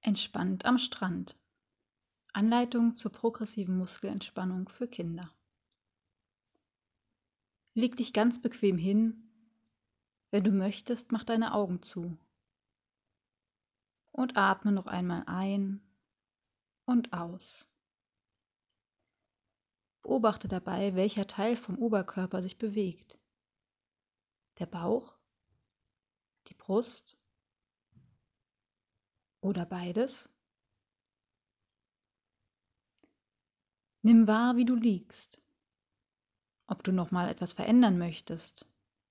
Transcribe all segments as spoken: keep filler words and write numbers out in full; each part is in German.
Entspannt am Strand. Anleitung zur progressiven Muskelentspannung für Kinder. Leg dich ganz bequem hin. Wenn du möchtest, mach deine Augen zu. Und atme noch einmal ein und aus. Beobachte dabei, welcher Teil vom Oberkörper sich bewegt. Der Bauch, die Brust oder beides. Nimm wahr, wie du liegst. Ob du noch mal etwas verändern möchtest.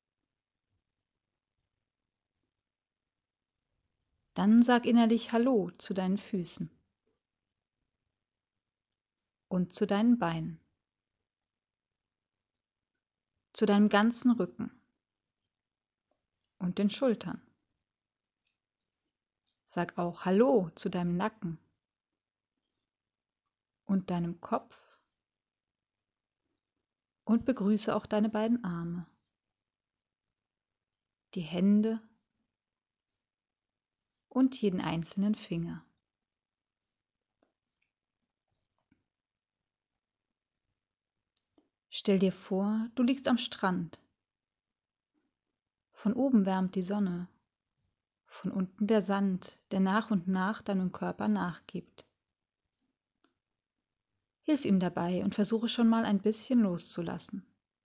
Dann sag innerlich Hallo zu deinen Füßen und zu deinen Beinen, zu deinem ganzen Rücken und den Schultern. Sag auch Hallo zu deinem Nacken und deinem Kopf und begrüße auch deine beiden Arme, die Hände und jeden einzelnen Finger. Stell dir vor, du liegst am Strand. Von oben wärmt die Sonne, von unten der Sand, der nach und nach deinem Körper nachgibt. Hilf ihm dabei und versuche schon mal ein bisschen loszulassen.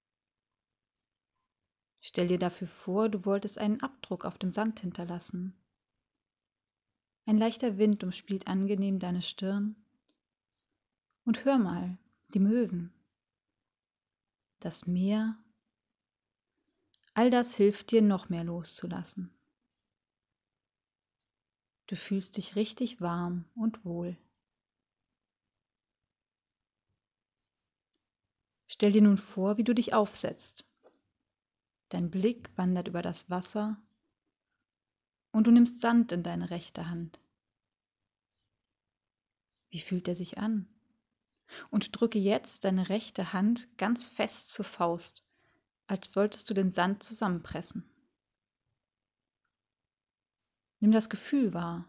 Stell dir dafür vor, du wolltest einen Abdruck auf dem Sand hinterlassen. Ein leichter Wind umspielt angenehm deine Stirn. Und hör mal, die Möwen, das Meer, all das hilft dir, noch mehr loszulassen. Du fühlst dich richtig warm und wohl. Stell dir nun vor, wie du dich aufsetzt. Dein Blick wandert über das Wasser und du nimmst Sand in deine rechte Hand. Wie fühlt er sich an? Und drücke jetzt deine rechte Hand ganz fest zur Faust, als wolltest du den Sand zusammenpressen. Nimm das Gefühl wahr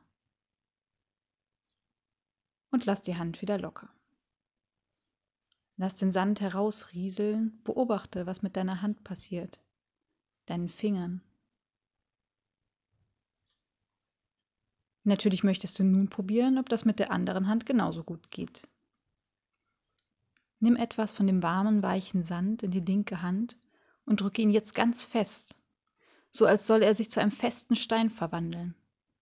und lass die Hand wieder locker. Lass den Sand herausrieseln, beobachte, was mit deiner Hand passiert, deinen Fingern. Natürlich möchtest du nun probieren, ob das mit der anderen Hand genauso gut geht. Nimm etwas von dem warmen, weichen Sand in die linke Hand und drücke ihn jetzt ganz fest, so als solle er sich zu einem festen Stein verwandeln.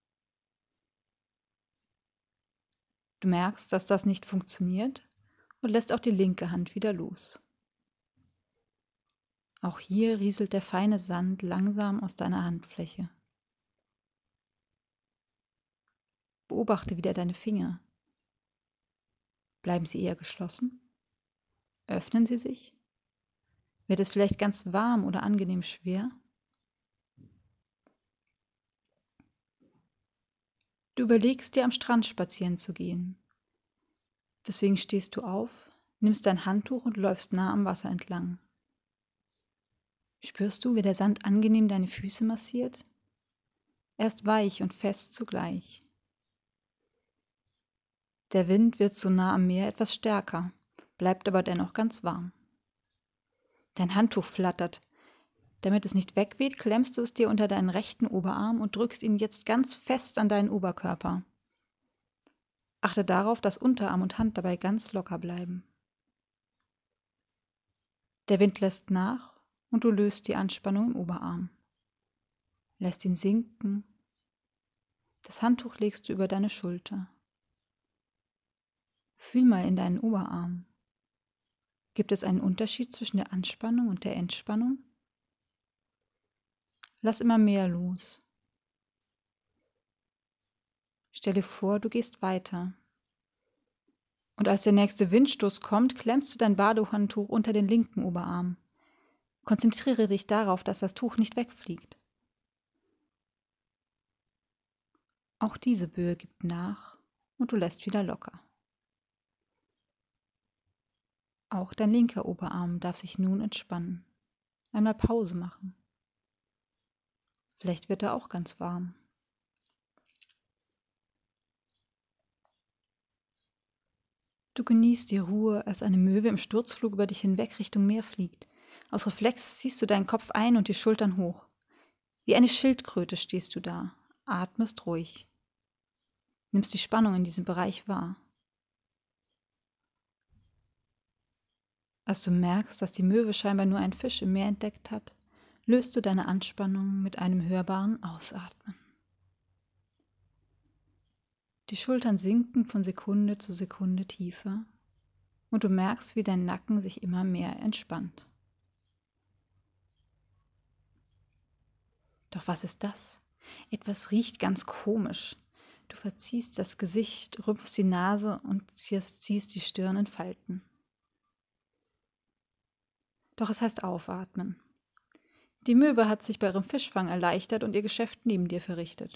Du merkst, dass das nicht funktioniert und lässt auch die linke Hand wieder los. Auch hier rieselt der feine Sand langsam aus deiner Handfläche. Beobachte wieder deine Finger. Bleiben sie eher geschlossen? Öffnen sie sich? Wird es vielleicht ganz warm oder angenehm schwer? Du überlegst dir, am Strand spazieren zu gehen. Deswegen stehst du auf, nimmst dein Handtuch und läufst nah am Wasser entlang. Spürst du, wie der Sand angenehm deine Füße massiert? Er ist weich und fest zugleich. Der Wind wird so nah am Meer etwas stärker, bleibt aber dennoch ganz warm. Dein Handtuch flattert. Damit es nicht wegweht, klemmst du es dir unter deinen rechten Oberarm und drückst ihn jetzt ganz fest an deinen Oberkörper. Achte darauf, dass Unterarm und Hand dabei ganz locker bleiben. Der Wind lässt nach und du löst die Anspannung im Oberarm. Lässt ihn sinken. Das Handtuch legst du über deine Schulter. Fühl mal in deinen Oberarm. Gibt es einen Unterschied zwischen der Anspannung und der Entspannung? Lass immer mehr los. Stell dir vor, du gehst weiter. Und als der nächste Windstoß kommt, klemmst du dein Badehandtuch unter den linken Oberarm. Konzentriere dich darauf, dass das Tuch nicht wegfliegt. Auch diese Böe gibt nach und du lässt wieder locker. Auch dein linker Oberarm darf sich nun entspannen. Einmal Pause machen. Vielleicht wird er auch ganz warm. Du genießt die Ruhe, als eine Möwe im Sturzflug über dich hinweg Richtung Meer fliegt. Aus Reflex ziehst du deinen Kopf ein und die Schultern hoch. Wie eine Schildkröte stehst du da, atmest ruhig. Nimmst die Spannung in diesem Bereich wahr. Als du merkst, dass die Möwe scheinbar nur einen Fisch im Meer entdeckt hat, löst du deine Anspannung mit einem hörbaren Ausatmen. Die Schultern sinken von Sekunde zu Sekunde tiefer und du merkst, wie dein Nacken sich immer mehr entspannt. Doch was ist das? Etwas riecht ganz komisch. Du verziehst das Gesicht, rümpfst die Nase und ziehst, ziehst die Stirn in Falten. Doch es heißt aufatmen. Die Möwe hat sich bei ihrem Fischfang erleichtert und ihr Geschäft neben dir verrichtet.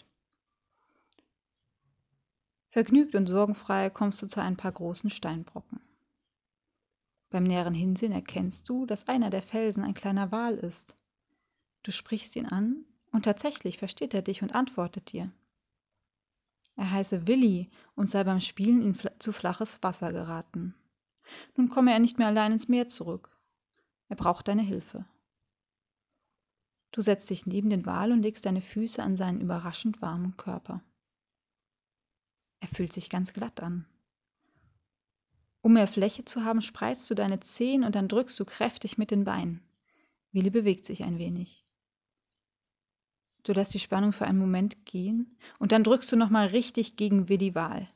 Vergnügt und sorgenfrei kommst du zu ein paar großen Steinbrocken. Beim näheren Hinsehen erkennst du, dass einer der Felsen ein kleiner Wal ist. Du sprichst ihn an und tatsächlich versteht er dich und antwortet dir. Er heiße Willi und sei beim Spielen in fl- zu flaches Wasser geraten. Nun komme er nicht mehr allein ins Meer zurück. Er braucht deine Hilfe. Du setzt dich neben den Wal und legst deine Füße an seinen überraschend warmen Körper. Er fühlt sich ganz glatt an. Um mehr Fläche zu haben, spreizst du deine Zehen und dann drückst du kräftig mit den Beinen. Willi bewegt sich ein wenig. Du lässt die Spannung für einen Moment gehen und dann drückst du nochmal richtig gegen Willi Wal.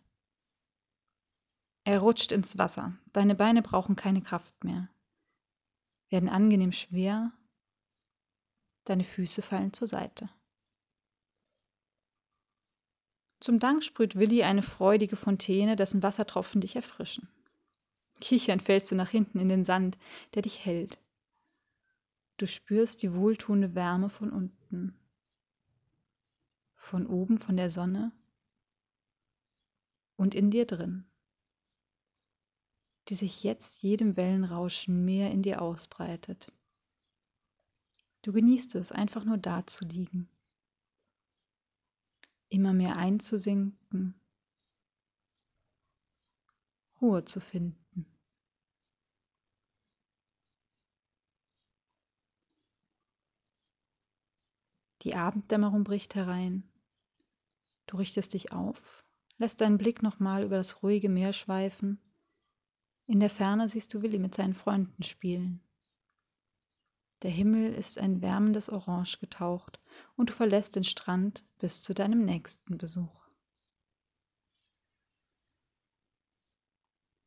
Er rutscht ins Wasser. Deine Beine brauchen keine Kraft mehr, werden angenehm schwer. Deine Füße fallen zur Seite. Zum Dank sprüht Willi eine freudige Fontäne, dessen Wassertropfen dich erfrischen. Kichernd fällst du nach hinten in den Sand, der dich hält. Du spürst die wohltuende Wärme von unten, von oben von der Sonne und in dir drin, die sich jetzt jedem Wellenrauschen mehr in dir ausbreitet. Du genießt es, einfach nur da zu liegen, immer mehr einzusinken, Ruhe zu finden. Die Abenddämmerung bricht herein. Du richtest dich auf, lässt deinen Blick nochmal über das ruhige Meer schweifen. In der Ferne siehst du Willi mit seinen Freunden spielen. Der Himmel ist ein wärmendes Orange getaucht und du verlässt den Strand bis zu deinem nächsten Besuch.